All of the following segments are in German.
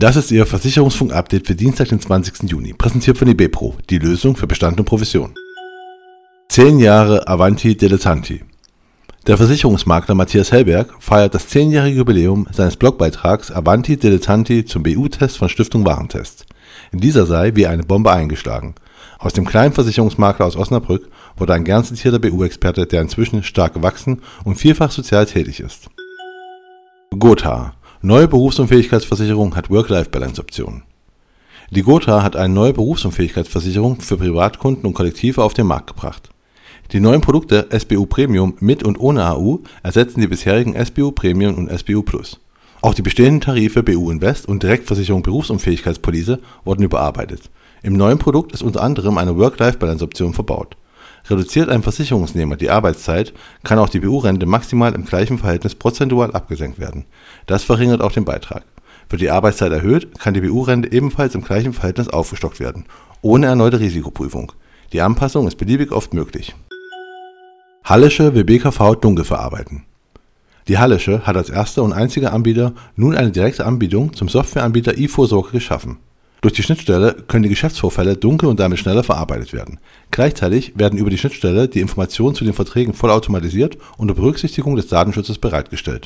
Das ist Ihr Versicherungsfunk-Update für Dienstag, den 20. Juni, präsentiert von eBepro, die Lösung für Bestand und Provision. 10 Jahre Avanti Dilettanti. Der Versicherungsmakler Matthias Hellberg feiert das 10-jährige Jubiläum seines Blogbeitrags Avanti Dilettanti zum BU-Test von Stiftung Warentest. Dieser sei wie eine Bombe eingeschlagen. Aus dem kleinen Versicherungsmakler aus Osnabrück wurde ein gern zitierter BU-Experte, der inzwischen stark gewachsen und vielfach sozial tätig ist. Gotha. Neue Berufsunfähigkeitsversicherung hat Work-Life-Balance-Optionen. Die Gotha hat eine neue Berufsunfähigkeitsversicherung für Privatkunden und Kollektive auf den Markt gebracht. Die neuen Produkte SBU Premium mit und ohne AU ersetzen die bisherigen SBU Premium und SBU Plus. Auch die bestehenden Tarife BU Invest und Direktversicherung Berufsunfähigkeitspolice wurden überarbeitet. Im neuen Produkt ist unter anderem eine Work-Life-Balance-Option verbaut. Reduziert ein Versicherungsnehmer die Arbeitszeit, kann auch die BU-Rente maximal im gleichen Verhältnis prozentual abgesenkt werden. Das verringert auch den Beitrag. Wird die Arbeitszeit erhöht, kann die BU-Rente ebenfalls im gleichen Verhältnis aufgestockt werden, ohne erneute Risikoprüfung. Die Anpassung ist beliebig oft möglich. Hallische will BKV dunkel verarbeiten. Die Hallische hat als erster und einziger Anbieter nun eine direkte Anbindung zum Softwareanbieter iVorsorge geschaffen. Durch die Schnittstelle können die Geschäftsvorfälle dunkel und damit schneller verarbeitet werden. Gleichzeitig werden über die Schnittstelle die Informationen zu den Verträgen vollautomatisiert unter Berücksichtigung des Datenschutzes bereitgestellt.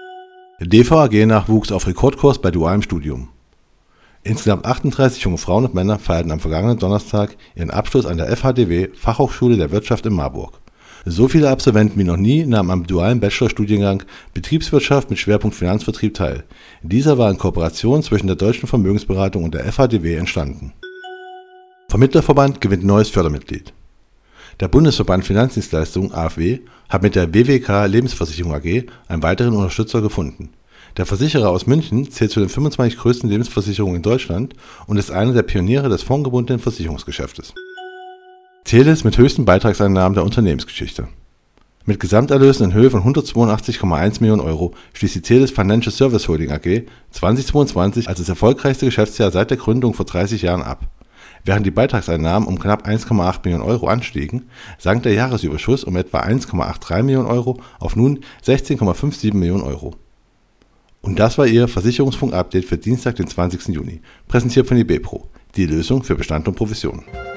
DVAG-Nachwuchs auf Rekordkurs bei dualem Studium. Insgesamt 38 junge Frauen und Männer feierten am vergangenen Donnerstag ihren Abschluss an der FHDW Fachhochschule der Wirtschaft in Marburg. So viele Absolventen wie noch nie nahmen am dualen Bachelorstudiengang Betriebswirtschaft mit Schwerpunkt Finanzvertrieb teil. Dieser war in Kooperation zwischen der Deutschen Vermögensberatung und der FHDW entstanden. Vermittlerverband gewinnt neues Fördermitglied. Der Bundesverband Finanzdienstleistungen AFW hat mit der WWK Lebensversicherung AG einen weiteren Unterstützer gefunden. Der Versicherer aus München zählt zu den 25 größten Lebensversicherungen in Deutschland und ist einer der Pioniere des fondgebundenen Versicherungsgeschäftes. Telis mit höchsten Beitragseinnahmen der Unternehmensgeschichte. Mit Gesamterlösen in Höhe von 182,1 Millionen Euro schließt die Telis Financial Service Holding AG 2022 als das erfolgreichste Geschäftsjahr seit der Gründung vor 30 Jahren ab. Während die Beitragseinnahmen um knapp 1,8 Millionen Euro anstiegen, sank der Jahresüberschuss um etwa 1,83 Millionen Euro auf nun 16,57 Millionen Euro. Und das war Ihr Versicherungsfunk-Update für Dienstag, den 20. Juni, präsentiert von eBepro, die Lösung für Bestand und Provision.